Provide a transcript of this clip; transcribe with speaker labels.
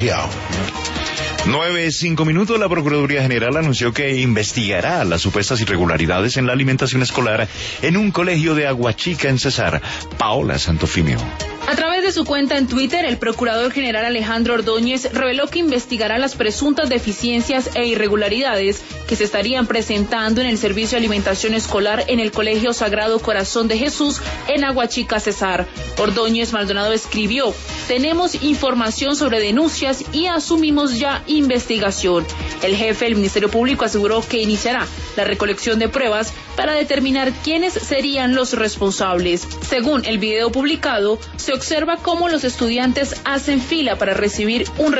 Speaker 1: 9:05. La Procuraduría General anunció que investigará las supuestas irregularidades en la alimentación escolar en un colegio de Aguachica, en Cesar. Paola Santofimio.
Speaker 2: A través de su cuenta en Twitter, el Procurador General Alejandro Ordóñez reveló que investigará las presuntas deficiencias e irregularidades que se estarían presentando en el servicio de alimentación escolar en el Colegio Sagrado Corazón de Jesús en Aguachica, Cesar. Ordóñez Maldonado escribió: tenemos información sobre denuncias y asumimos ya investigación. El jefe del Ministerio Público aseguró que iniciará la recolección de pruebas para determinar quiénes serían los responsables. Según el video publicado, se observa cómo los estudiantes hacen fila para recibir un